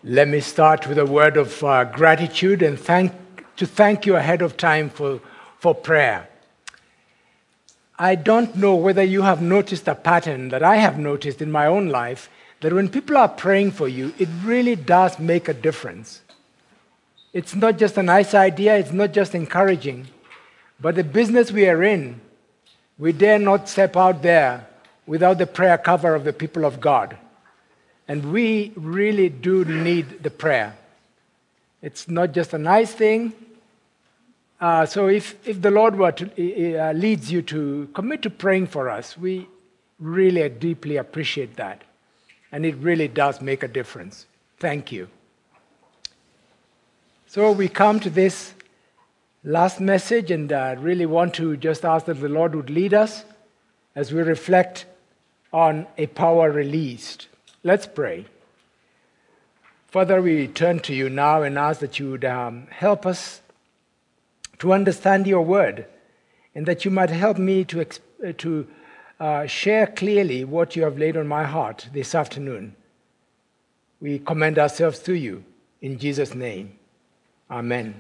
Let me start with a word of gratitude and thank you ahead of time for prayer. I don't know whether you have noticed a pattern that I have noticed in my own life, that when people are praying for you, it really does make a difference. It's not just a nice idea, it's not just encouraging, but the business we are in, we dare not step out there without the prayer cover of the people of God. And we really do need the prayer. It's not just a nice thing. So if the Lord were to leads you to commit to praying for us, we really deeply appreciate that. And it really does make a difference. Thank you. So we come to this last message, and I really want to just ask that the Lord would lead us as we reflect on a power released. Let's pray. Father, we turn to you now and ask that you would help us to understand your word, and that you might help me to share clearly what you have laid on my heart this afternoon. We commend ourselves to you in Jesus' name. Amen.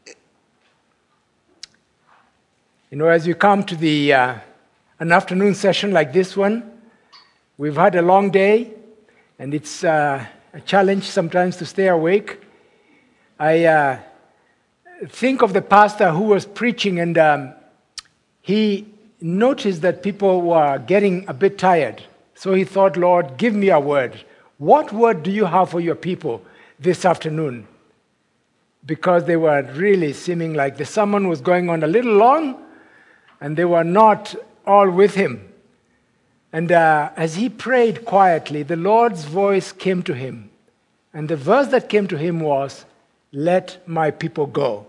You know, as you come to an afternoon session like this one, we've had a long day, and it's a challenge sometimes to stay awake. I think of the pastor who was preaching, and he noticed that people were getting a bit tired. So he thought, Lord, give me a word. What word do you have for your people this afternoon? Because they were really seeming like the sermon was going on a little long, and they were not all with him. And as he prayed quietly, the Lord's voice came to him. And the verse that came to him was, "Let my people go."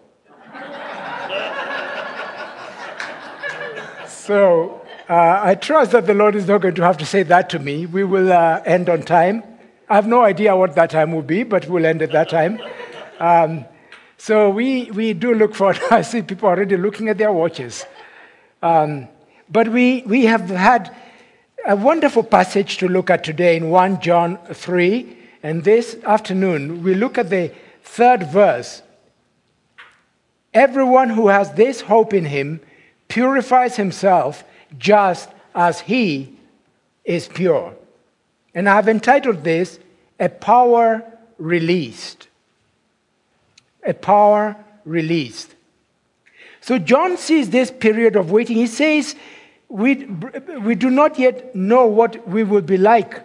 So I trust that the Lord is not going to have to say that to me. We will end on time. I have no idea what that time will be, but we'll end at that time. So we do look forward. I see people already looking at their watches. But we have had a wonderful passage to look at today in 1 John 3. And this afternoon, we look at the third verse. Everyone who has this hope in him purifies himself just as he is pure. And I've entitled this, A Power Released. A power released. So John sees this period of waiting. He says, we do not yet know what we will be like.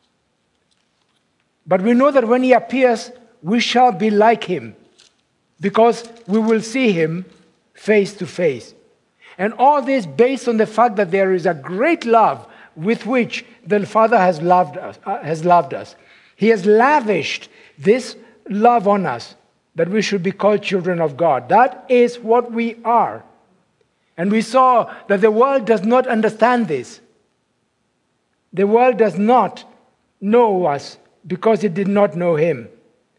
But we know that when he appears, we shall be like him, because we will see him face to face. And all this based on the fact that there is a great love with which the Father has loved us. He has lavished this love on us, that we should be called children of God. That is what we are. And we saw that the world does not understand this. The world does not know us because it did not know him.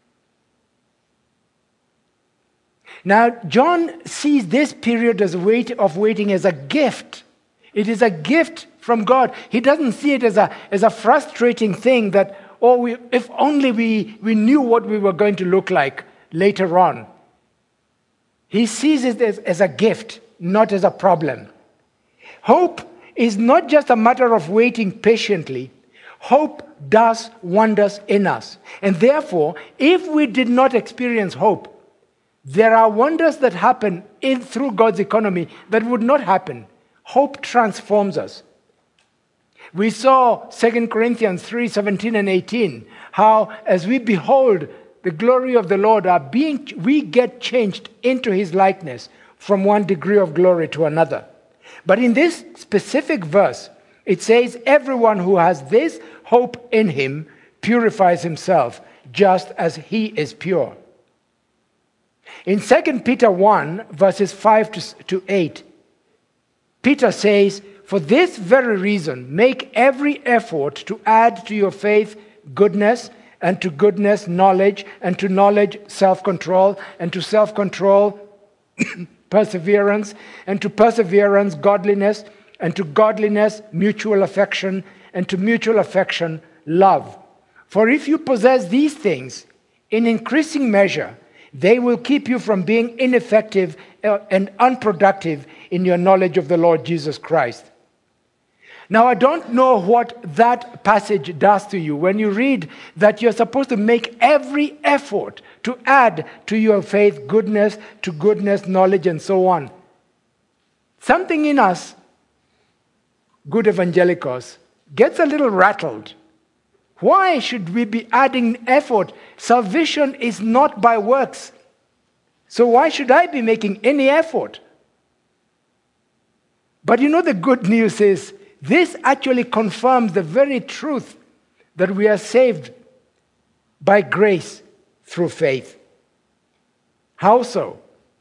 Now, John sees this period of waiting as a gift. It is a gift from God. He doesn't see it as a frustrating thing that, if only we knew what we were going to look like later on. He sees it as a gift, not as a problem. Hope is not just a matter of waiting patiently. Hope does wonders in us. And therefore, if we did not experience hope, there are wonders that happen through God's economy that would not happen. Hope transforms us. We saw 2 Corinthians 3:17 and 18, how as we behold the glory of the Lord, we get changed into his likeness from one degree of glory to another. But in this specific verse, it says, everyone who has this hope in him purifies himself just as he is pure. In 2 Peter 1, verses 5 to 8, Peter says, for this very reason, make every effort to add to your faith goodness, and to goodness knowledge, and to knowledge self-control, and to self-control perseverance, and to perseverance godliness, and to godliness mutual affection, and to mutual affection love. For if you possess these things in increasing measure, they will keep you from being ineffective and unproductive in your knowledge of the Lord Jesus Christ. Now, I don't know what that passage does to you when you read that you're supposed to make every effort to add to your faith goodness, to goodness, knowledge, and so on. Something in us, good evangelicals, gets a little rattled. Why should we be adding effort? Salvation is not by works. So why should I be making any effort? But you know, the good news is this actually confirms the very truth that we are saved by grace through faith. How so?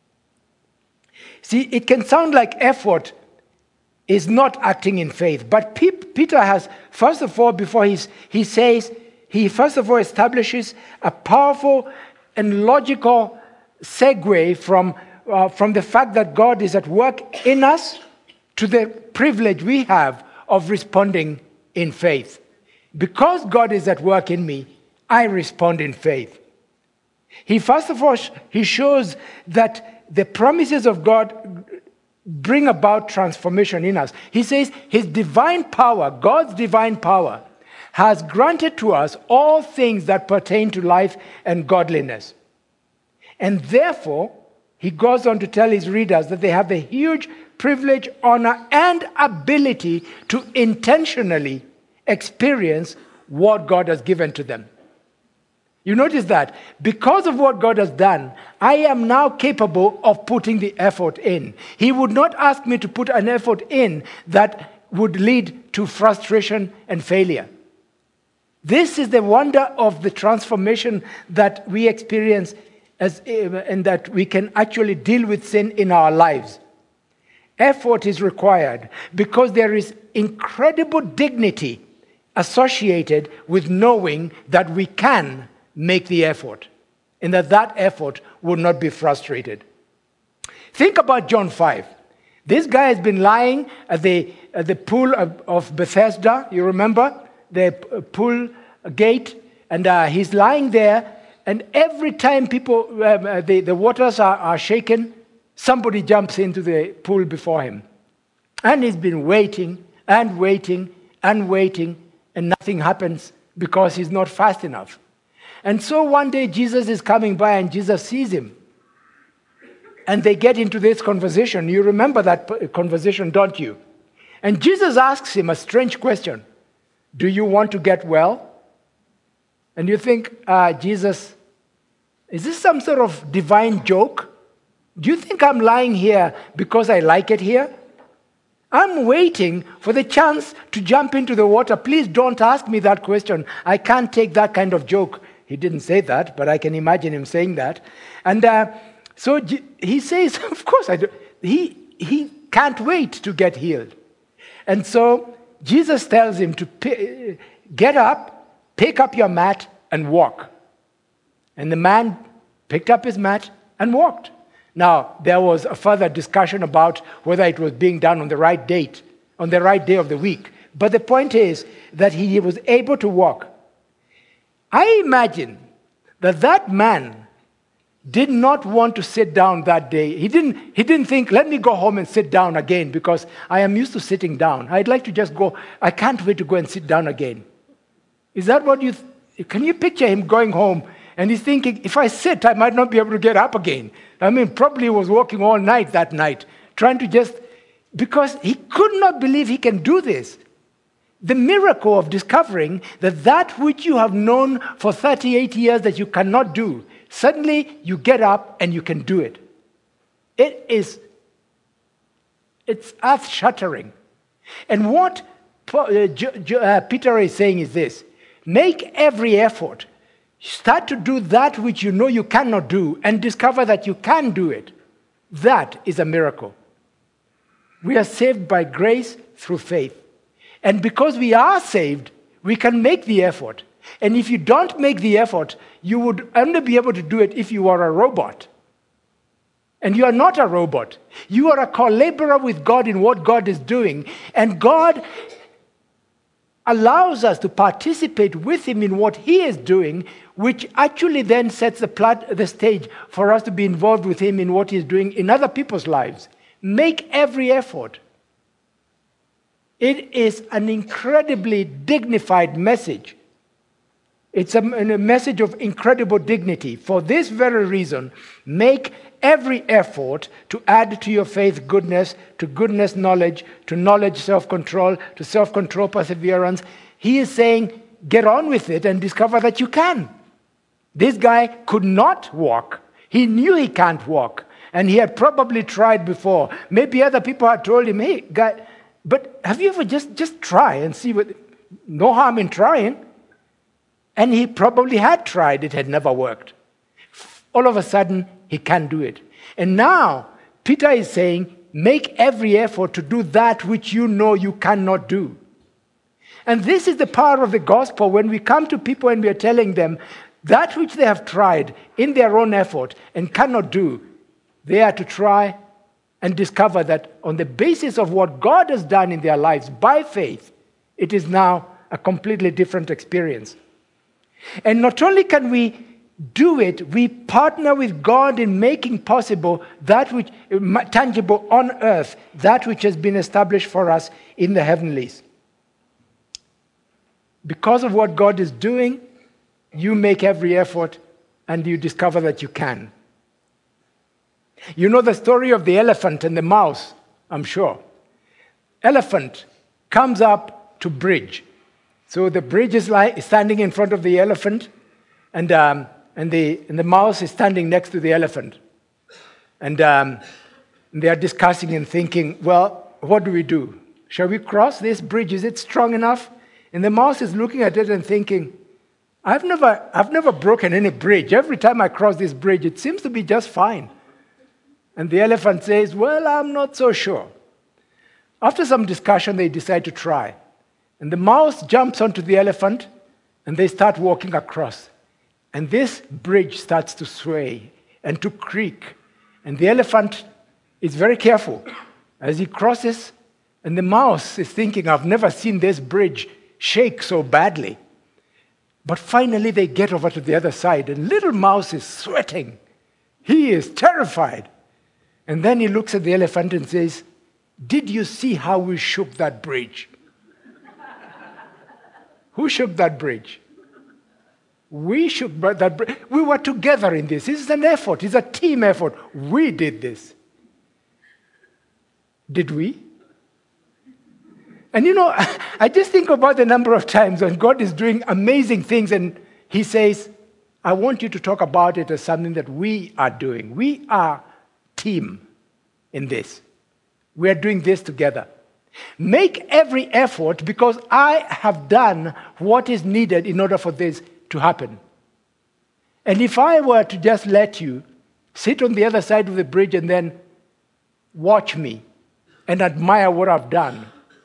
See, it can sound like effort is not acting in faith. But Peter has, first of all, before he says, he first of all establishes a powerful and logical segue from the fact that God is at work in us to the privilege we have of responding in faith. Because God is at work in me, I respond in faith. First of all, he shows that the promises of God bring about transformation in us. He says his divine power, God's divine power, has granted to us all things that pertain to life and godliness. And therefore, he goes on to tell his readers that they have the huge privilege, honor, and ability to intentionally experience what God has given to them. You notice that because of what God has done, I am now capable of putting the effort in. He would not ask me to put an effort in that would lead to frustration and failure. This is the wonder of the transformation that we experience and that we can actually deal with sin in our lives. Effort is required because there is incredible dignity associated with knowing that we can make the effort and that effort will not be frustrated. Think about John 5. This guy has been lying at the pool of Bethesda. You remember? The pool gate. And he's lying there. And every time the waters are shaken, somebody jumps into the pool before him. And he's been waiting and waiting and waiting, and nothing happens because he's not fast enough. And so one day Jesus is coming by and Jesus sees him. And they get into this conversation. You remember that conversation, don't you? And Jesus asks him a strange question. Do you want to get well? And you think, Jesus, is this some sort of divine joke? Do you think I'm lying here because I like it here? I'm waiting for the chance to jump into the water. Please don't ask me that question. I can't take that kind of joke. He didn't say that, but I can imagine him saying that. And so he says, of course I do. He can't wait to get healed. And so Jesus tells him to get up, pick up your mat, and walk. And the man picked up his mat and walked. Now, there was a further discussion about whether it was being done on the right date, on the right day of the week. But the point is that he was able to walk. I imagine that man did not want to sit down that day. He didn't think, let me go home and sit down again because I am used to sitting down. I'd like to just go. I can't wait to go and sit down again. Is that what can you picture him going home and he's thinking, if I sit, I might not be able to get up again. I mean, probably he was walking all night that night, trying to because he could not believe he can do this. The miracle of discovering that which you have known for 38 years that you cannot do, suddenly you get up and you can do it. It's earth-shattering. And what Peter is saying is this: make every effort. Start to do that which you know you cannot do and discover that you can do it. That is a miracle. We are saved by grace through faith. And because we are saved, we can make the effort. And if you don't make the effort, you would only be able to do it if you are a robot. And you are not a robot. You are a co-laborer with God in what God is doing. And God allows us to participate with him in what he is doing, which actually then sets the stage for us to be involved with him in what he's doing in other people's lives. Make every effort. It is an incredibly dignified message. It's a message of incredible dignity. For this very reason, make every effort to add to your faith goodness, to goodness knowledge, to knowledge self-control, to self-control perseverance. He is saying, get on with it and discover that you can. This guy could not walk. He knew he can't walk. And he had probably tried before. Maybe other people had told him, hey, guy, but have you ever just try and see what, no harm in trying. And he probably had tried, it had never worked. All of a sudden, he can do it. And now, Peter is saying, make every effort to do that which you know you cannot do. And this is the power of the gospel when we come to people and we are telling them that which they have tried in their own effort and cannot do, they are to try and discover that on the basis of what God has done in their lives by faith, it is now a completely different experience. And not only can we do it, we partner with God in making possible that which tangible on earth, that which has been established for us in the heavenlies. Because of what God is doing, you make every effort and you discover that you can. You know the story of the elephant and the mouse, I'm sure. Elephant comes up to bridge. So the bridge is standing in front of the elephant, and the mouse is standing next to the elephant. And they are discussing and thinking, well, what do we do? Shall we cross this bridge? Is it strong enough? And the mouse is looking at it and thinking, I've never broken any bridge. Every time I cross this bridge, it seems to be just fine. And the elephant says, well, I'm not so sure. After some discussion, they decide to try. And the mouse jumps onto the elephant, and they start walking across. And this bridge starts to sway and to creak. And the elephant is very careful as he crosses, and the mouse is thinking, I've never seen this bridge shake so badly. But finally they get over to the other side, and little mouse is sweating. He is terrified. And then he looks at the elephant and says, did you see how we shook that bridge? Who shook that bridge? We shook that bridge. We were together in this. This is an effort. It's a team effort. We did this. Did we? And you know, I just think about the number of times when God is doing amazing things and he says, I want you to talk about it as something that we are doing. We are team in this. We are doing this together. Make every effort because I have done what is needed in order for this to happen. And if I were to just let you sit on the other side of the bridge and then watch me and admire what I've done,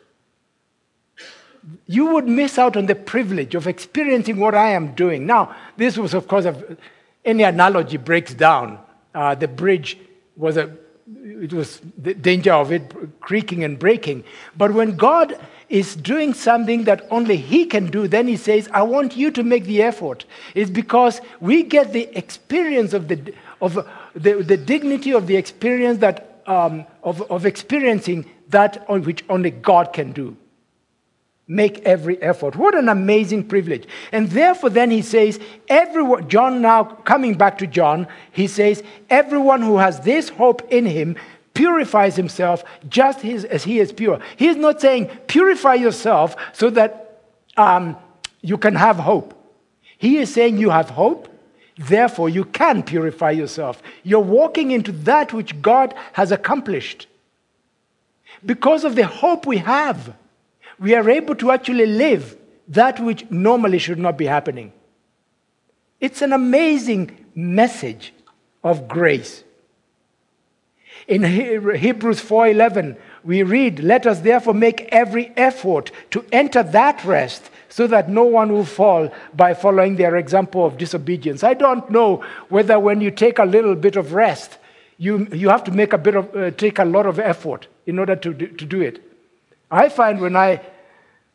you would miss out on the privilege of experiencing what I am doing. Now, this was, of course, any analogy breaks down. The bridge was it was the danger of it creaking and breaking. But when God is doing something that only He can do, then He says, I want you to make the effort. It's because we get the experience of the dignity of the experience that of experiencing that on which only God can do. Make every effort. What an amazing privilege. And therefore then he says, everyone, John now coming back to John, he says, everyone who has this hope in him purifies himself just as he is pure. He is not saying purify yourself so that you can have hope. He is saying you have hope, therefore you can purify yourself. You're walking into that which God has accomplished. Because of the hope we have, we are able to actually live that which normally should not be happening. It's an amazing message of grace. In Hebrews 4:11, we read, let us therefore make every effort to enter that rest so that no one will fall by following their example of disobedience. I don't know whether when you take a little bit of rest, you have to make take a lot of effort in order to do it. I find when I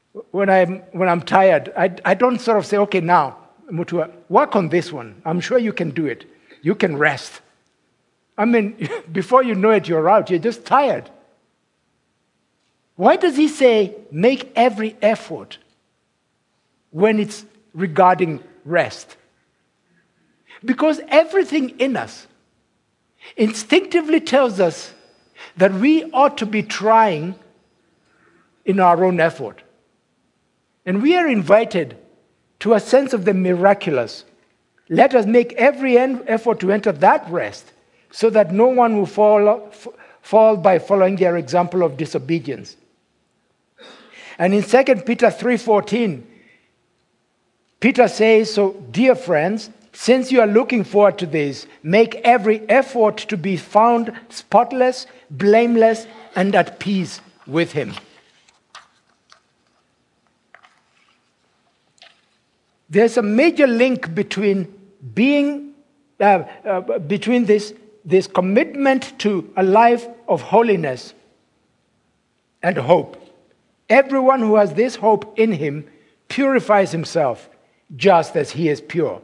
when I'm tired, I don't sort of say, okay, now, Mutua, work on this one. I'm sure you can do it. You can rest. I mean, before you know it, you're out. You're just tired. Why does he say, make every effort when it's regarding rest? Because everything in us instinctively tells us that we ought to be trying in our own effort. And we are invited to a sense of the miraculous. Let us make every effort to enter that rest so that no one will fall by following their example of disobedience. And in 2 Peter 3:14, Peter says, so dear friends, since you are looking forward to this, make every effort to be found spotless, blameless, and at peace with him. There's a major link between this commitment to a life of holiness and hope. Everyone who has this hope in him purifies himself just as he is pure.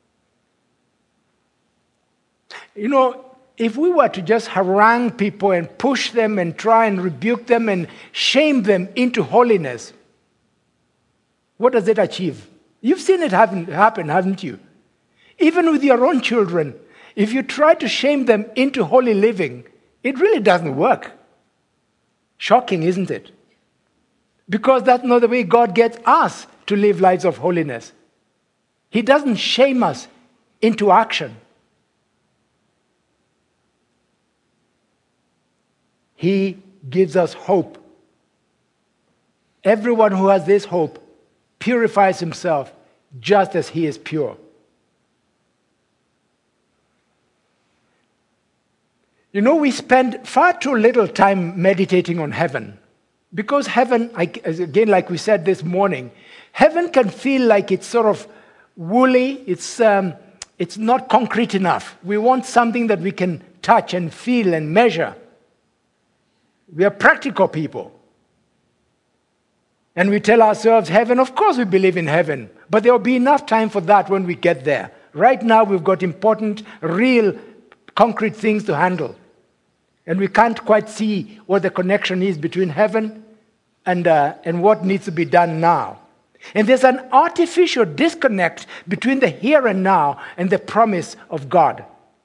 You know, if we were to just harangue people and push them and try and rebuke them and shame them into holiness, what does it achieve? You've seen it happen, haven't you? Even with your own children, if you try to shame them into holy living, it really doesn't work. Shocking, isn't it? Because that's not the way God gets us to live lives of holiness. He doesn't shame us into action. He gives us hope. Everyone who has this hope purifies himself just as he is pure. You know, we spend far too little time meditating on heaven. Because heaven, again, like we said this morning, heaven can feel like it's sort of woolly, it's not concrete enough. We want something that we can touch and feel and measure. We are practical people. And we tell ourselves, heaven, of course we believe in heaven, but there will be enough time for that when we get there. Right now we've got important, real, concrete things to handle. And we can't quite see what the connection is between heaven and what needs to be done now. And there's an artificial disconnect between the here and now and the promise of God.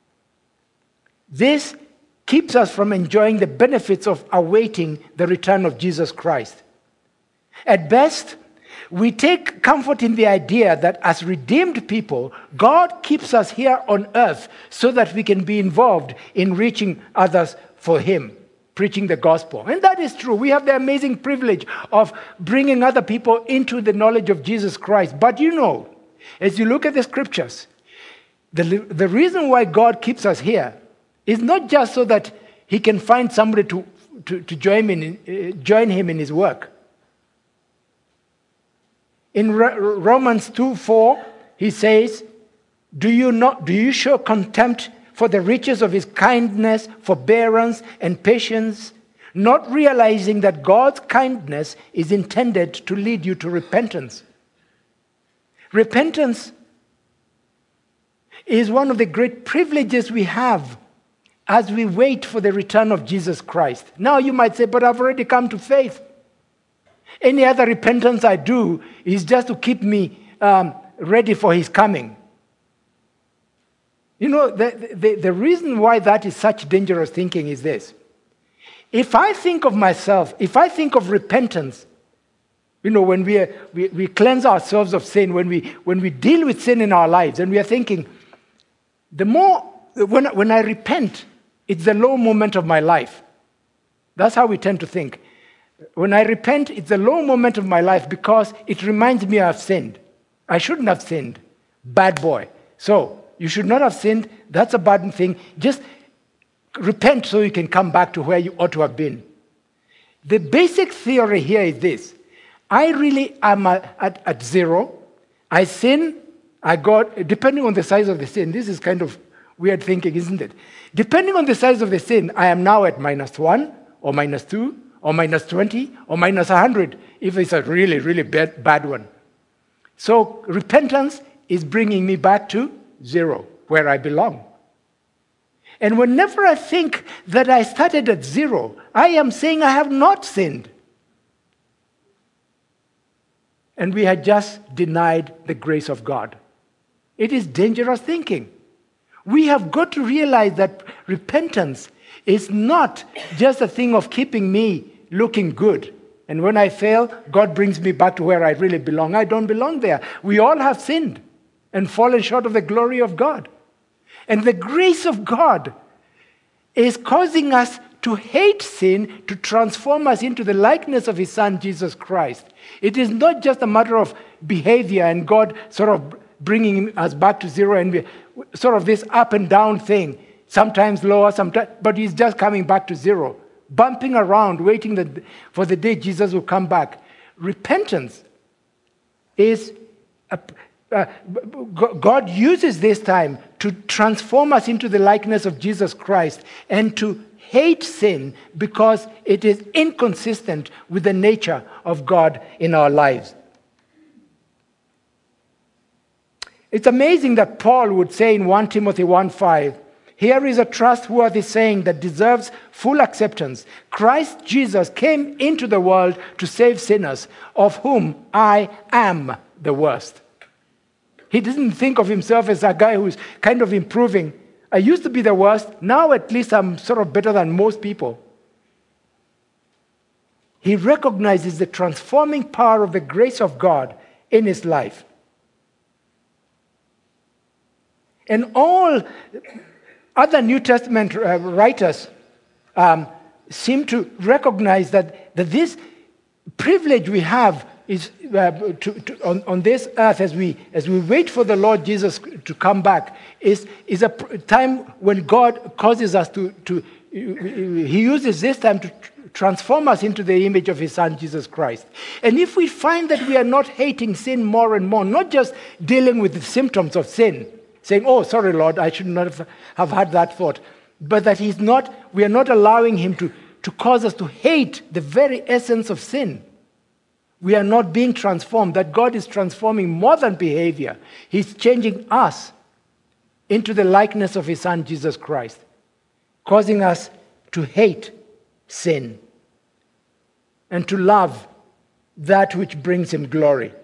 This keeps us from enjoying the benefits of awaiting the return of Jesus Christ. At best, we take comfort in the idea that as redeemed people, God keeps us here on earth so that we can be involved in reaching others for him, preaching the gospel. And that is true. We have the amazing privilege of bringing other people into the knowledge of Jesus Christ. But you know, as you look at the scriptures, the reason why God keeps us here is not just so that he can find somebody to join him in his work. In Romans 2:4, he says, Do you show contempt for the riches of his kindness, forbearance, and patience, not realizing that God's kindness is intended to lead you to repentance? Repentance is one of the great privileges we have as we wait for the return of Jesus Christ. Now you might say, but I've already come to faith. Any other repentance I do is just to keep me ready for his coming. You know, the reason why that is such dangerous thinking is this. If I think of myself, if I think of repentance, you know, when we cleanse ourselves of sin, when we deal with sin in our lives, and we are thinking, when I repent, it's the low moment of my life. That's how we tend to think. When I repent, it's a low moment of my life because it reminds me I've sinned. I shouldn't have sinned. Bad boy. So, you should not have sinned. That's a bad thing. Just repent so you can come back to where you ought to have been. The basic theory here is this. I really am at zero. I sin. Depending on the size of the sin, this is kind of weird thinking, isn't it? Depending on the size of the sin, I am now at -1 or -2 or minus 20 or minus 100 if it's a really, really bad one. So repentance is bringing me back to 0, where I belong. And whenever I think that I started at 0, I am saying I have not sinned. And we had just denied the grace of God. It is dangerous thinking. We have got to realize that repentance is not just a thing of keeping me looking good. And when I fail, God brings me back to where I really belong. I don't belong there. We all have sinned and fallen short of the glory of God. And the grace of God is causing us to hate sin, to transform us into the likeness of His Son, Jesus Christ. It is not just a matter of behavior and God sort of bringing us back to 0 and we, sort of this up and down thing, sometimes lower, sometimes, but He's just coming back to 0, bumping around, waiting for the day Jesus will come back. Repentance is God uses this time to transform us into the likeness of Jesus Christ and to hate sin because it is inconsistent with the nature of God in our lives. It's amazing that Paul would say in 1 Timothy 1:5, "Here is a trustworthy saying that deserves full acceptance. Christ Jesus came into the world to save sinners, of whom I am the worst." He didn't think of himself as a guy who's kind of improving. I used to be the worst. Now at least I'm sort of better than most people. He recognizes the transforming power of the grace of God in his life. And all other New Testament writers seem to recognize that this privilege we have is on this earth as we wait for the Lord Jesus to come back is a time when God causes us He uses this time to transform us into the image of His Son, Jesus Christ. And if we find that we are not hating sin more and more, not just dealing with the symptoms of sin, saying, "Oh, sorry, Lord, I should not have had that thought," but that we are not allowing Him to cause us to hate the very essence of sin. We are not being transformed, that God is transforming more than behavior. He's changing us into the likeness of His Son, Jesus Christ, causing us to hate sin and to love that which brings Him glory.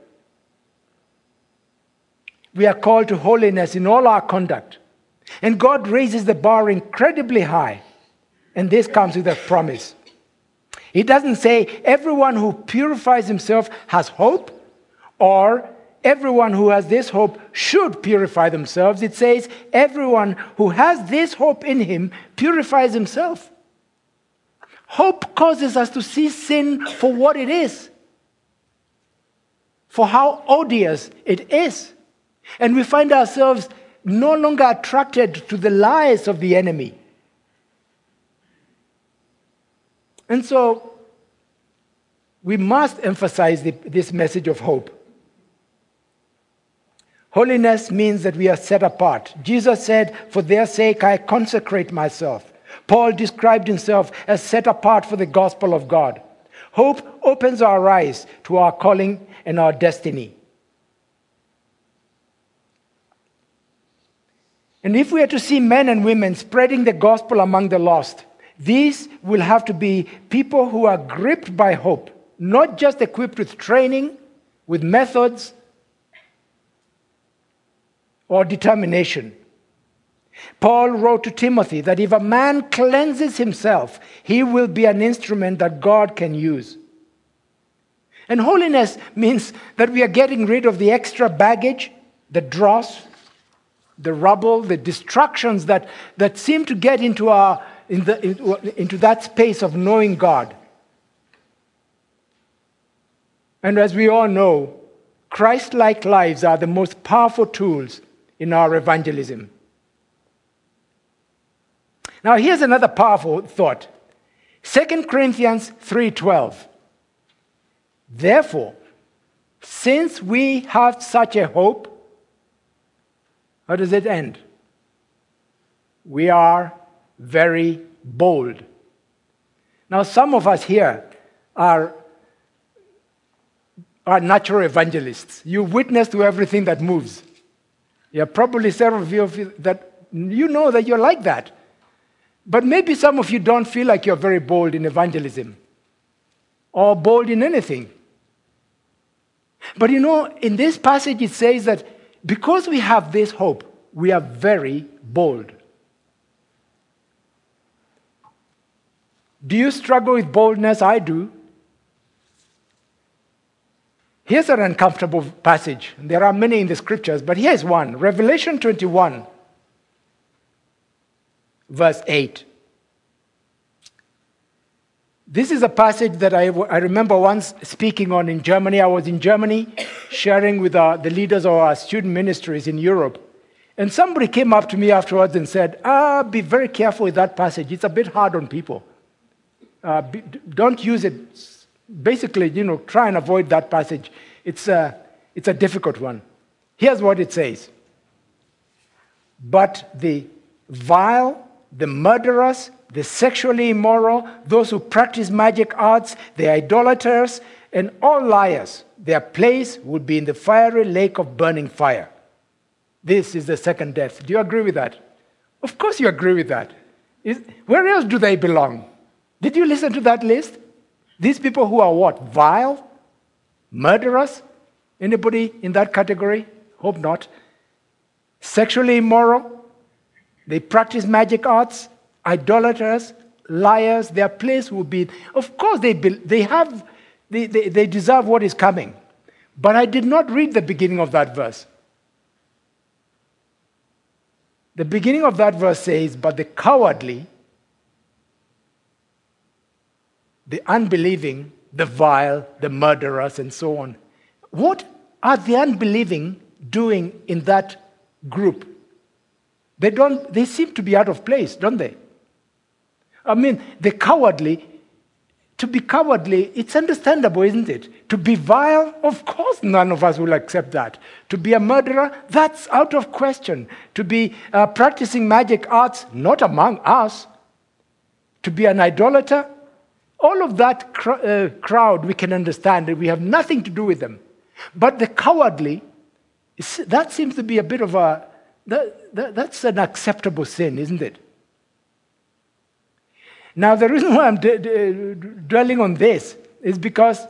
We are called to holiness in all our conduct. And God raises the bar incredibly high. And this comes with a promise. He doesn't say everyone who purifies himself has hope, or everyone who has this hope should purify themselves. It says everyone who has this hope in him purifies himself. Hope causes us to see sin for what it is, for how odious it is. And we find ourselves no longer attracted to the lies of the enemy. And so, we must emphasize this message of hope. Holiness means that we are set apart. Jesus said, "For their sake I consecrate myself." Paul described himself as set apart for the gospel of God. Hope opens our eyes to our calling and our destiny. And if we are to see men and women spreading the gospel among the lost, these will have to be people who are gripped by hope, not just equipped with training, with methods, or determination. Paul wrote to Timothy that if a man cleanses himself, he will be an instrument that God can use. And holiness means that we are getting rid of the extra baggage, the dross, the rubble, the distractions that seem to get into that space of knowing God. And as we all know, Christ-like lives are the most powerful tools in our evangelism. Now here's another powerful thought. 2 Corinthians 3:12. Therefore, since we have such a hope, how does it end? We are very bold. Now, some of us here are natural evangelists. You witness to everything that moves. There are probably several of you that you know that you're like that. But maybe some of you don't feel like you're very bold in evangelism or bold in anything. But in this passage it says that because we have this hope, we are very bold. Do you struggle with boldness? I do. Here's an uncomfortable passage. There are many in the scriptures, but here's one. Revelation 21, verse 8. This is a passage that I remember once speaking on in Germany. I was in Germany sharing with the leaders of our student ministries in Europe. And somebody came up to me afterwards and said, be very careful with that passage. It's a bit hard on people. Don't use it. Basically, try and avoid that passage. It's a difficult one. Here's what it says. But the vile, the murderers, the sexually immoral, those who practice magic arts, the idolaters, and all liars, their place would be in the fiery lake of burning fire. This is the second death. Do you agree with that? Of course you agree with that. Where else do they belong? Did you listen to that list? These people who are what? Vile? Murderers? Anybody in that category? Hope not. Sexually immoral? They practice magic arts? Idolaters? Liars? Their place will be... Of course they deserve what is coming. But I did not read the beginning of that verse. The beginning of that verse says, but the cowardly, the unbelieving, the vile, the murderers, and so on. What are the unbelieving doing in that group? They seem to be out of place, don't they? I mean, the cowardly, to be cowardly, it's understandable, isn't it? To be vile, of course none of us will accept that. To be a murderer, that's out of question. To be practicing magic arts, not among us. To be an idolater, all of that crowd we can understand, that we have nothing to do with them. But the cowardly, that seems to be a bit of a, that's an acceptable sin, isn't it? Now, the reason why I'm dwelling on this is because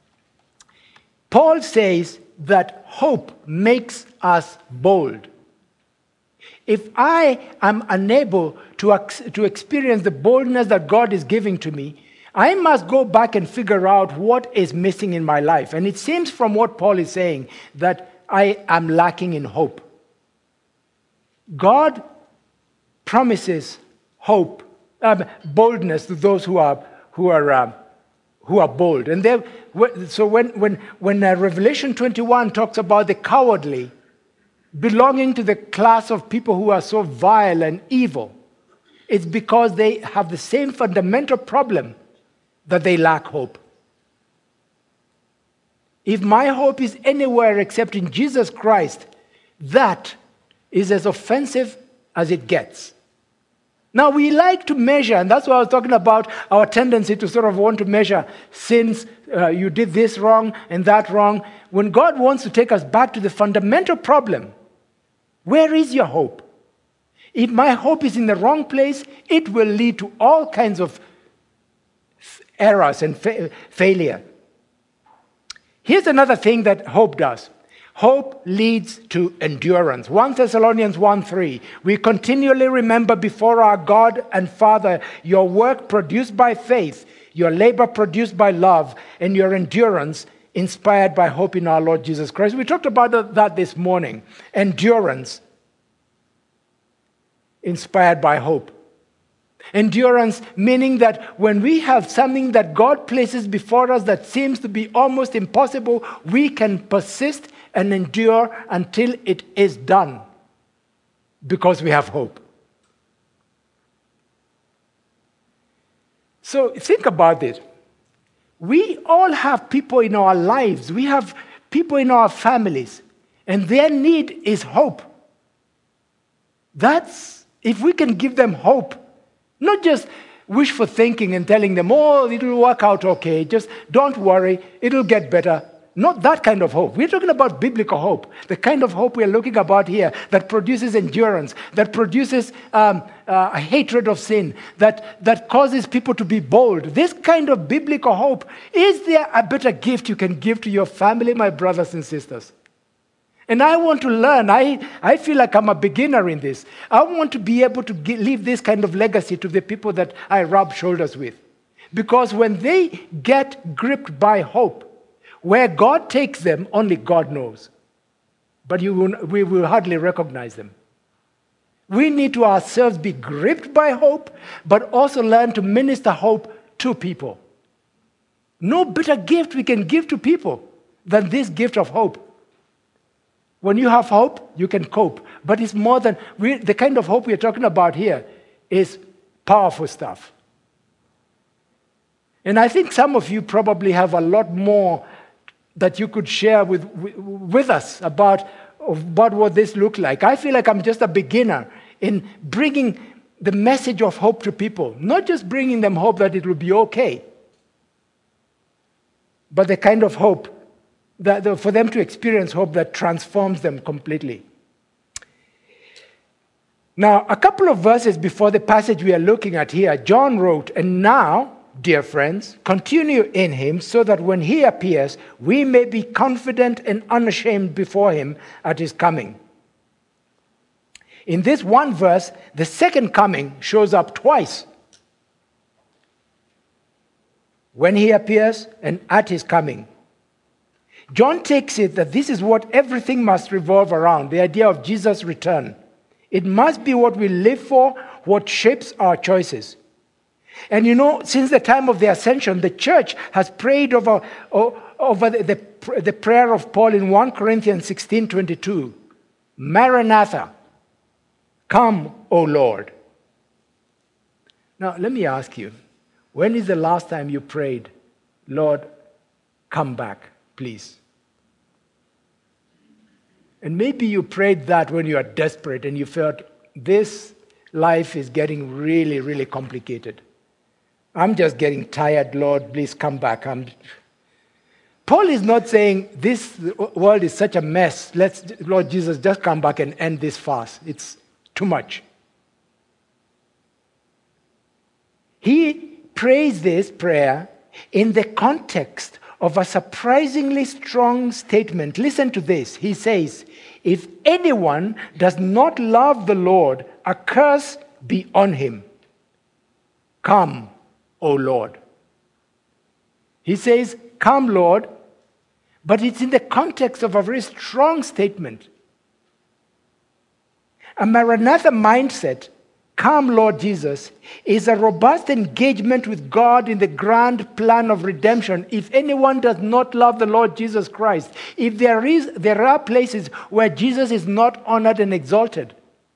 Paul says that hope makes us bold. If I am unable to experience the boldness that God is giving to me, I must go back and figure out what is missing in my life. And it seems from what Paul is saying that I am lacking in hope. God promises hope, boldness to those who are bold. And so when Revelation 21 talks about the cowardly belonging to the class of people who are so vile and evil, it's because they have the same fundamental problem, that they lack hope. If my hope is anywhere except in Jesus Christ, that is as offensive as it gets. Now, we like to measure, and that's why I was talking about our tendency to sort of want to measure sins. You did this wrong and that wrong. When God wants to take us back to the fundamental problem, where is your hope? If my hope is in the wrong place, it will lead to all kinds of errors and failure. Here's another thing that hope does. Hope leads to endurance. 1 Thessalonians 1:3. We continually remember before our God and Father your work produced by faith, your labor produced by love, and your endurance inspired by hope in our Lord Jesus Christ. We talked about that this morning. Endurance inspired by hope. Endurance, meaning that when we have something that God places before us that seems to be almost impossible, we can persist and endure until it is done because we have hope. So think about it. We all have people in our lives. We have people in our families, and their need is hope. If we can give them hope, not just wishful thinking and telling them, oh, it'll work out okay, just don't worry, it'll get better. Not that kind of hope. We're talking about biblical hope, the kind of hope we're looking about here that produces endurance, that produces a hatred of sin, that causes people to be bold. This kind of biblical hope, is there a better gift you can give to your family, my brothers and sisters? And I want to learn. I feel like I'm a beginner in this. I want to be able to leave this kind of legacy to the people that I rub shoulders with. Because when they get gripped by hope, where God takes them, only God knows. But we will hardly recognize them. We need to ourselves be gripped by hope, but also learn to minister hope to people. No better gift we can give to people than this gift of hope. When you have hope, you can cope. But it's more than, the kind of hope we're talking about here is powerful stuff. And I think some of you probably have a lot more that you could share with us about what this looked like. I feel like I'm just a beginner in bringing the message of hope to people. Not just bringing them hope that it will be okay, but the kind of hope that for them to experience hope that transforms them completely. Now, a couple of verses before the passage we are looking at here, John wrote, "And now, dear friends, continue in him so that when he appears, we may be confident and unashamed before him at his coming." In this one verse, the second coming shows up twice. When he appears and at his coming. John takes it that this is what everything must revolve around, the idea of Jesus' return. It must be what we live for, what shapes our choices. And you know, since the time of the ascension, the church has prayed over the prayer of Paul in 1 Corinthians 16:22. Maranatha, come, O Lord. Now, let me ask you, when is the last time you prayed, Lord, come back, please? And maybe you prayed that when you are desperate and you felt this life is getting really, really complicated. I'm just getting tired, Lord, please come back. Paul is not saying this world is such a mess. Lord Jesus, just come back and end this fast. It's too much. He prays this prayer in the context of a surprisingly strong statement. Listen to this. He says, if anyone does not love the Lord, a curse be on him. Come, O Lord. He says, come, Lord, but it's in the context of a very strong statement. A Maranatha mindset, come, Lord Jesus, is a robust engagement with God in the grand plan of redemption. If anyone does not love the Lord Jesus Christ, if there are places where Jesus is not honored and exalted,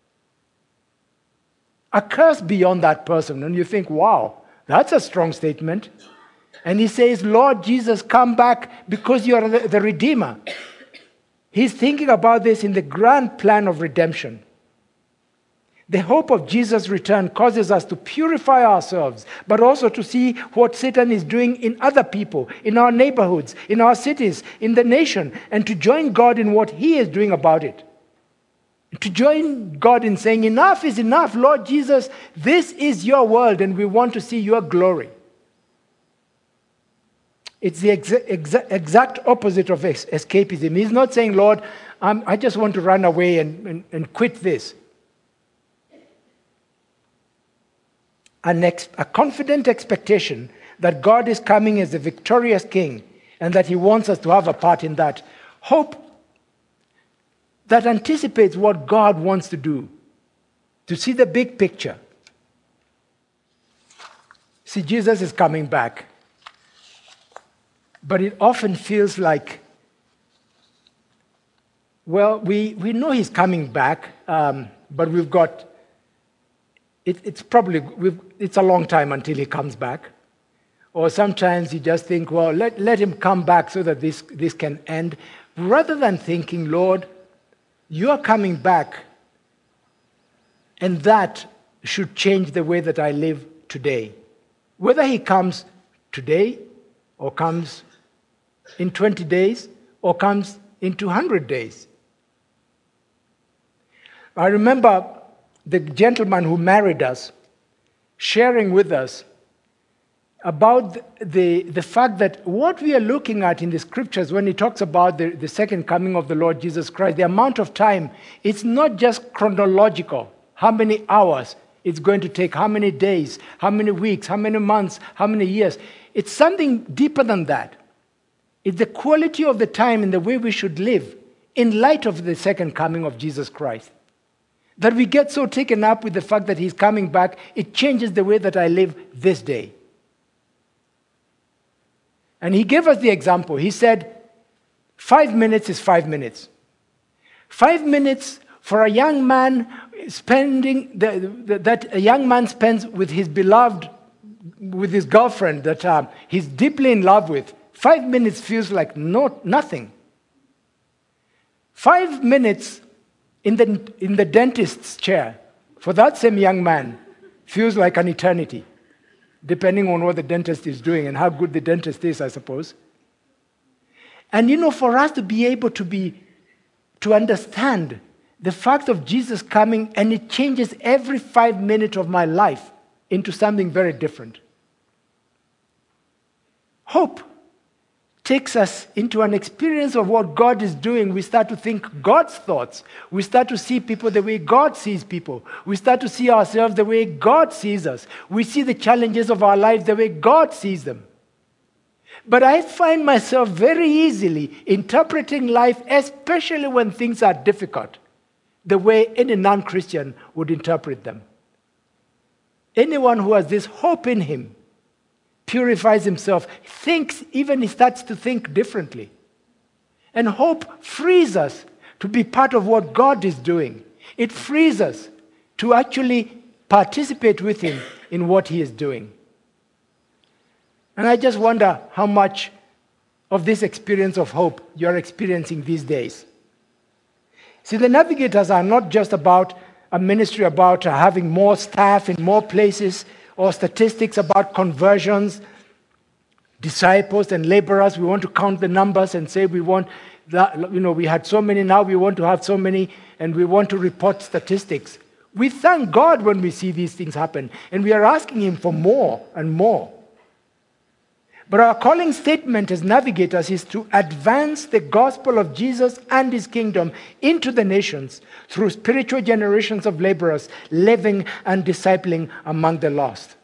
a curse beyond that person. And you think, wow, that's a strong statement. And he says, Lord Jesus, come back because you are the Redeemer. He's thinking about this in the grand plan of redemption. The hope of Jesus' return causes us to purify ourselves, but also to see what Satan is doing in other people, in our neighborhoods, in our cities, in the nation, and to join God in what he is doing about it. To join God in saying, enough is enough, Lord Jesus, this is your world and we want to see your glory. It's the exact opposite of escapism. He's not saying, Lord, I just want to run away and quit this. A confident expectation that God is coming as a victorious king and that he wants us to have a part in that. Hope that anticipates what God wants to do, to see the big picture. See, Jesus is coming back. But it often feels like, well, we know he's coming back, but we've got, it's a long time until he comes back. Or sometimes you just think, well, let him come back so that this can end. Rather than thinking, Lord, you are coming back, and that should change the way that I live today. Whether he comes today, or comes in 20 days, or comes in 200 days. I remember the gentleman who married us sharing with us about the fact that what we are looking at in the scriptures when he talks about the second coming of the Lord Jesus Christ, the amount of time, it's not just chronological, how many hours it's going to take, how many days, how many weeks, how many months, how many years. It's something deeper than that. It's the quality of the time and the way we should live in light of the second coming of Jesus Christ. That we get so taken up with the fact that he's coming back, it changes the way that I live this day. And he gave us the example. He said, 5 minutes is 5 minutes. 5 minutes for a young man spending that a young man spends with his beloved, with his girlfriend that he's deeply in love with. 5 minutes feels like nothing. 5 minutes in the dentist's chair for that same young man feels like an eternity, depending on what the dentist is doing and how good the dentist is, I suppose. And for us to be able to understand the fact of Jesus coming, and it changes every 5 minutes of my life into something very different. Hope takes us into an experience of what God is doing. We start to think God's thoughts. We start to see people the way God sees people. We start to see ourselves the way God sees us. We see the challenges of our lives the way God sees them. But I find myself very easily interpreting life, especially when things are difficult, the way any non-Christian would interpret them. Anyone who has this hope in him purifies himself, he starts to think differently. And hope frees us to be part of what God is doing. It frees us to actually participate with him in what he is doing. And I just wonder how much of this experience of hope you're experiencing these days. See, the Navigators are not just about a ministry about having more staff in more places, or statistics about conversions, disciples and laborers. We want to count the numbers and say we want that, we had so many, now we want to have so many, and we want to report statistics. We thank God when we see these things happen, and we are asking him for more and more. But our calling statement as navigators is to advance the gospel of Jesus and his kingdom into the nations through spiritual generations of laborers living and discipling among the lost.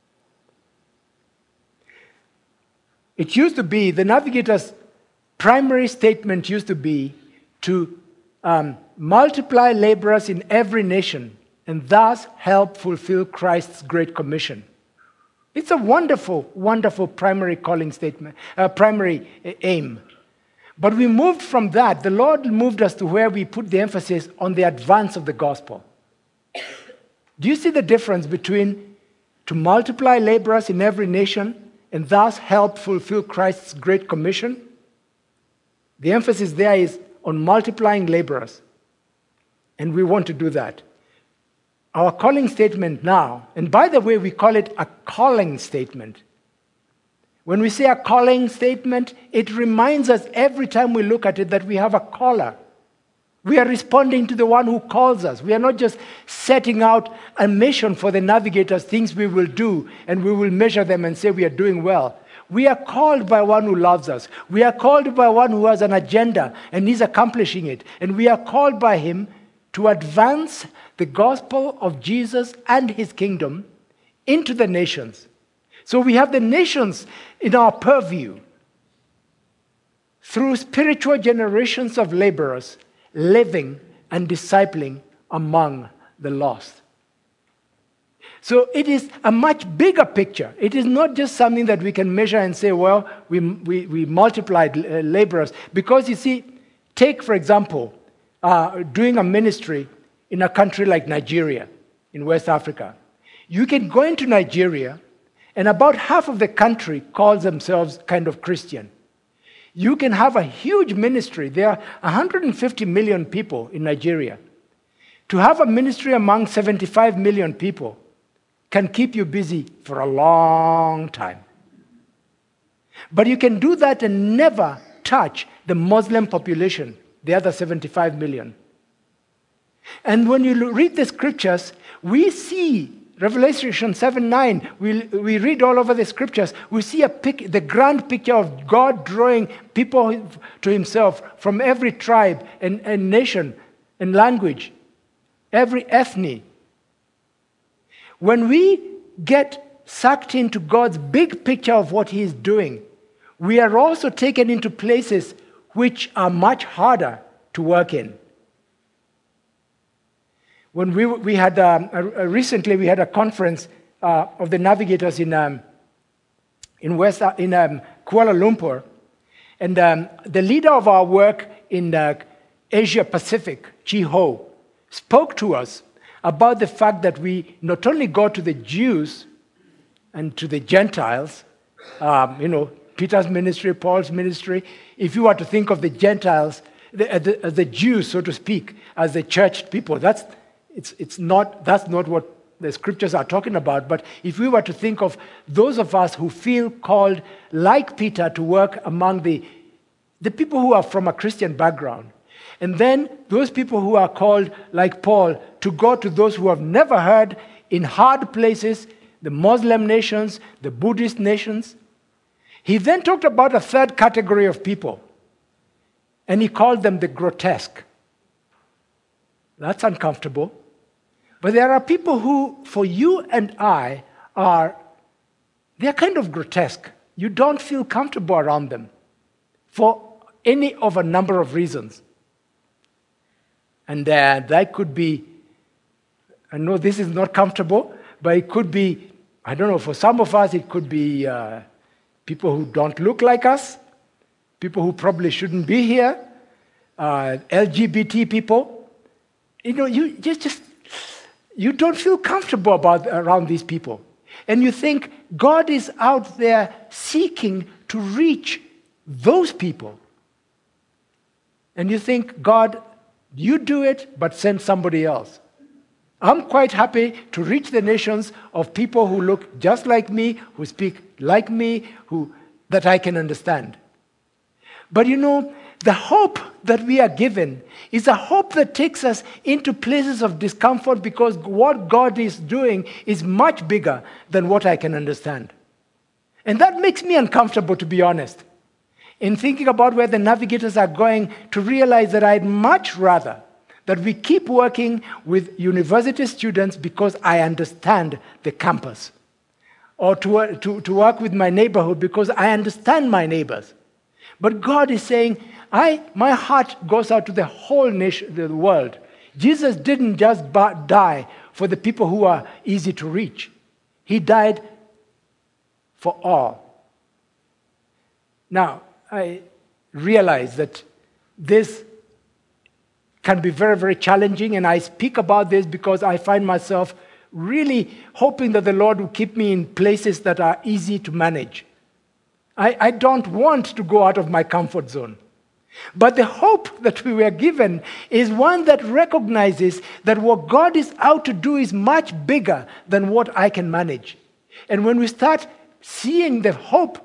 It used to be, the navigators' primary statement used to be to multiply laborers in every nation and thus help fulfill Christ's Great Commission. It's a wonderful, wonderful primary calling statement, primary aim. But we moved from that. The Lord moved us to where we put the emphasis on the advance of the gospel. Do you see the difference between to multiply laborers in every nation and thus help fulfill Christ's Great Commission? The emphasis there is on multiplying laborers. And we want to do that. Our calling statement now, and by the way, we call it a calling statement. When we say a calling statement, it reminds us every time we look at it that we have a caller. We are responding to the one who calls us. We are not just setting out a mission for the navigators, things we will do, and we will measure them and say we are doing well. We are called by one who loves us. We are called by one who has an agenda and is accomplishing it. And we are called by him to advance the gospel of Jesus and his kingdom into the nations. So we have the nations in our purview through spiritual generations of laborers living and discipling among the lost. So it is a much bigger picture. It is not just something that we can measure and say, well, we multiplied laborers. Because you see, take, for example, doing a ministry in a country like Nigeria, in West Africa. You can go into Nigeria, and about half of the country calls themselves kind of Christian. You can have a huge ministry. There are 150 million people in Nigeria. To have a ministry among 75 million people can keep you busy for a long time. But you can do that and never touch the Muslim population, the other 75 million. And when you read the scriptures, we see Revelation 7:9. We read all over the scriptures. We see the grand picture of God drawing people to himself from every tribe and nation and language, every ethnic. When we get sucked into God's big picture of what he is doing, we are also taken into places which are much harder to work in. When we had recently we had a conference of the navigators in Kuala Lumpur, and the leader of our work in Asia Pacific, Chi Ho, spoke to us about the fact that we not only go to the Jews and to the Gentiles, Peter's ministry, Paul's ministry. If you were to think of the Gentiles, the Jews, so to speak, as the church people, that's not what the scriptures are talking about. But if we were to think of those of us who feel called, like Peter, to work among the people who are from a Christian background, and then those people who are called, like Paul, to go to those who have never heard in hard places, the Muslim nations, the Buddhist nations. He then talked about a third category of people, and he called them the grotesque. That's uncomfortable. But there are people who, for you and I, they're kind of grotesque. You don't feel comfortable around them for any of a number of reasons. And that could be, I know this is not comfortable, but it could be, I don't know, for some of us it could be people who don't look like us, people who probably shouldn't be here, LGBT people. You don't feel comfortable around these people. And you think God is out there seeking to reach those people. And you think, God, you do it, but send somebody else. I'm quite happy to reach the nations of people who look just like me, who speak like me, that I can understand. But the hope that we are given is a hope that takes us into places of discomfort, because what God is doing is much bigger than what I can understand. And that makes me uncomfortable, to be honest, in thinking about where the navigators are going, to realize that I'd much rather that we keep working with university students because I understand the campus, or to work with my neighborhood because I understand my neighbors. But God is saying, my heart goes out to the whole nation, the world. Jesus didn't just die for the people who are easy to reach. He died for all. Now, I realize that this can be very, very challenging, and I speak about this because I find myself really hoping that the Lord will keep me in places that are easy to manage. I don't want to go out of my comfort zone. But the hope that we were given is one that recognizes that what God is out to do is much bigger than what I can manage. And when we start seeing the hope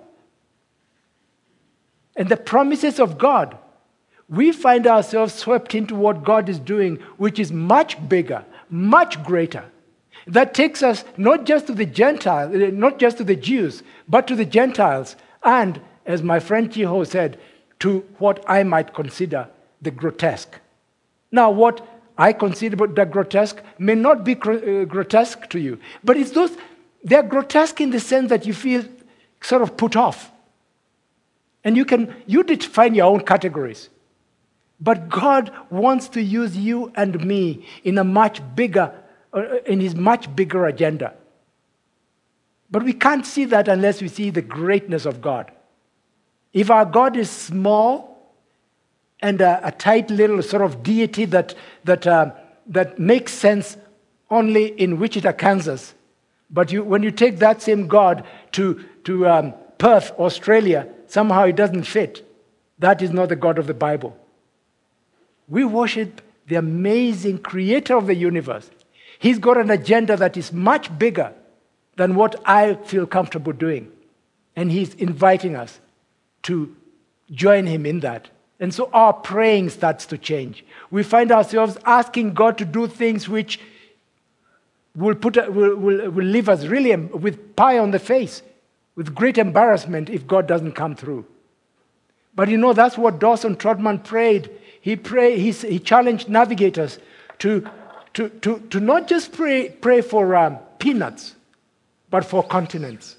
and the promises of God, we find ourselves swept into what God is doing, which is much bigger, much greater. That takes us not just to the Gentiles, not just to the Jews, but to the Gentiles, and, as my friend Chiho said, to what I might consider the grotesque. Now, what I consider the grotesque may not be grotesque to you, but they're grotesque in the sense that you feel sort of put off. And you define your own categories. But God wants to use you and me in his much bigger agenda. But we can't see that unless we see the greatness of God. If our God is small and a tight little sort of deity that makes sense only in Wichita, Kansas, but when you take that same God to Perth, Australia, somehow it doesn't fit. That is not the God of the Bible. We worship the amazing creator of the universe. He's got an agenda that is much bigger than what I feel comfortable doing. And he's inviting us to join him in that. And so our praying starts to change. We find ourselves asking God to do things which will leave us really with pie on the face, with great embarrassment if God doesn't come through. But that's what Dawson Trotman prayed. He challenged navigators to not just pray for peanuts, but for continents.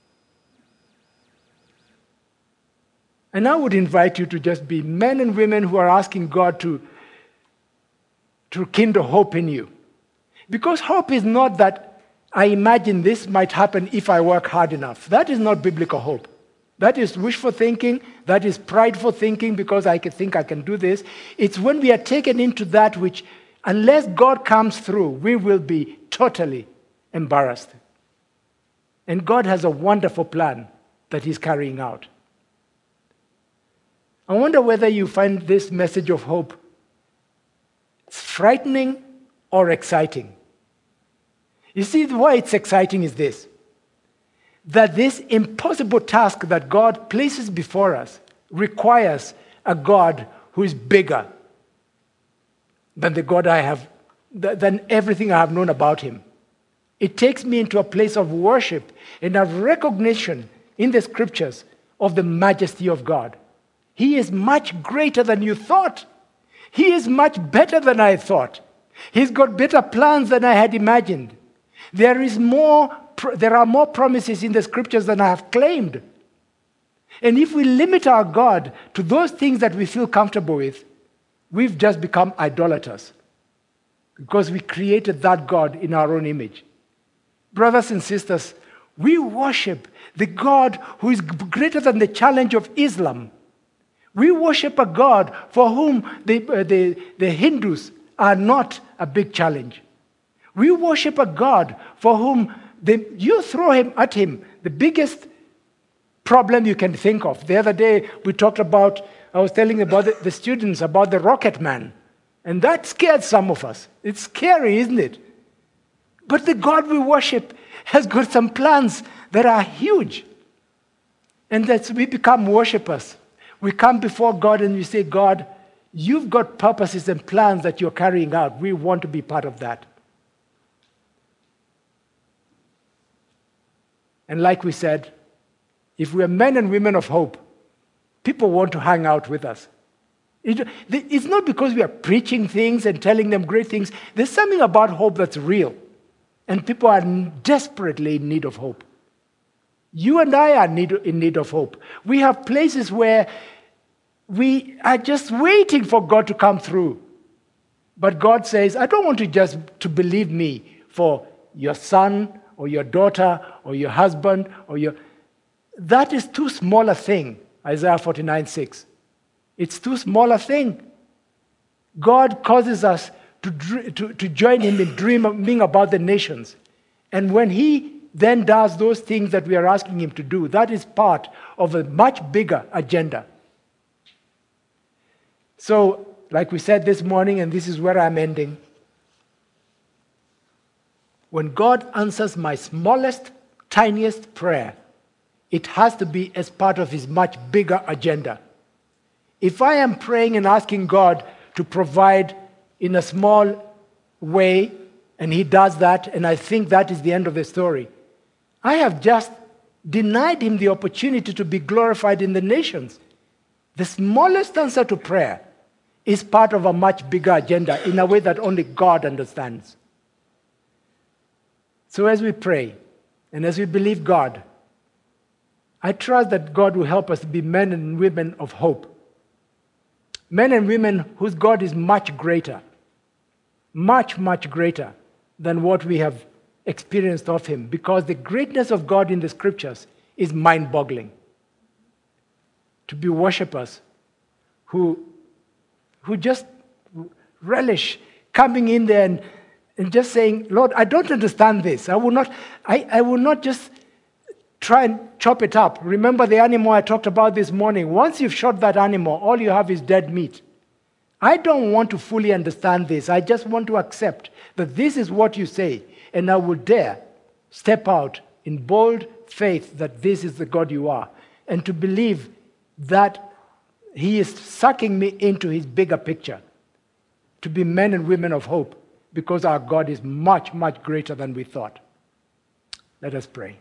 And I would invite you to just be men and women who are asking God to kindle hope in you. Because hope is not that I imagine this might happen if I work hard enough. That is not biblical hope. That is wishful thinking. That is prideful thinking because I think I can do this. It's when we are taken into that which, unless God comes through, we will be totally embarrassed. And God has a wonderful plan that he's carrying out. I wonder whether you find this message of hope frightening or exciting. You see, why it's exciting is this: that this impossible task that God places before us requires a God who is bigger than the God than everything I have known about him. It takes me into a place of worship and a recognition in the scriptures of the majesty of God. He is much greater than you thought. He is much better than I thought. He's got better plans than I had imagined. There are more promises in the scriptures than I have claimed. And if we limit our God to those things that we feel comfortable with, we've just become idolaters because we created that God in our own image. Brothers and sisters, we worship the God who is greater than the challenge of Islam. We worship a God for whom the Hindus are not a big challenge. We worship a God for whom you throw at him the biggest problem you can think of. The other day I was telling about the students about the rocket man. And that scared some of us. It's scary, isn't it? But the God we worship has got some plans that are huge. And that we become worshipers. We come before God and we say, God, you've got purposes and plans that you're carrying out. We want to be part of that. And like we said, if we're men and women of hope, people want to hang out with us. It's not because we are preaching things and telling them great things. There's something about hope that's real. And people are desperately in need of hope. You and I are in need of hope. We have places where we are just waiting for God to come through. But God says, I don't want you just to believe me for your son or your daughter or your husband that is too small a thing, Isaiah 49:6. It's too small a thing. God causes us to join him in dreaming about the nations. And when he then does those things that we are asking him to do, that is part of a much bigger agenda. So, like we said this morning, and this is where I'm ending, when God answers my smallest, tiniest prayer, it has to be as part of his much bigger agenda. If I am praying and asking God to provide in a small way, and he does that, and I think that is the end of the story, I have just denied him the opportunity to be glorified in the nations. The smallest answer to prayer is part of a much bigger agenda in a way that only God understands. So as we pray, and as we believe God, I trust that God will help us to be men and women of hope. Men and women whose God is much greater, much, much greater than what we have experienced of him, because the greatness of God in the scriptures is mind-boggling. To be worshippers who just relish coming in there and just saying, Lord, I don't understand this. I will not just try and chop it up. Remember the animal I talked about this morning. Once you've shot that animal, all you have is dead meat. I don't want to fully understand this. I just want to accept that this is what you say, and I will dare step out in bold faith that this is the God you are, and to believe that He is sucking me into His bigger picture, to be men and women of hope, because our God is much, much greater than we thought. Let us pray.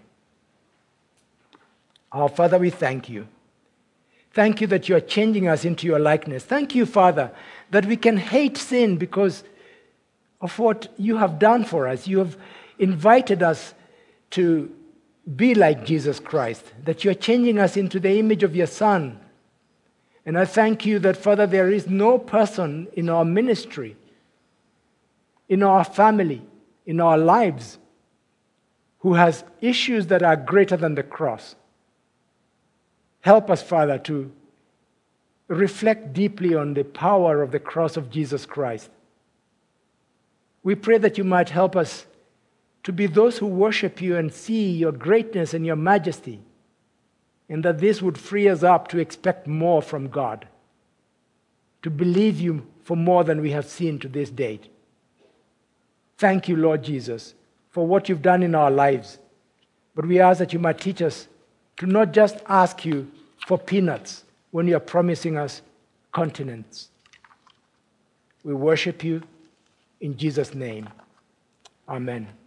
Our Father, we thank you. Thank you that you are changing us into your likeness. Thank you, Father, that we can hate sin because of what you have done for us. You have invited us to be like Jesus Christ, that you are changing us into the image of your Son. And I thank you that, Father, there is no person in our ministry, in our family, in our lives, who has issues that are greater than the cross. Help us, Father, to reflect deeply on the power of the cross of Jesus Christ. We pray that you might help us to be those who worship you and see your greatness and your majesty, and that this would free us up to expect more from God, to believe you for more than we have seen to this date. Thank you, Lord Jesus, for what you've done in our lives. But we ask that you might teach us to not just ask you for peanuts when you are promising us continents. We worship you in Jesus' name. Amen.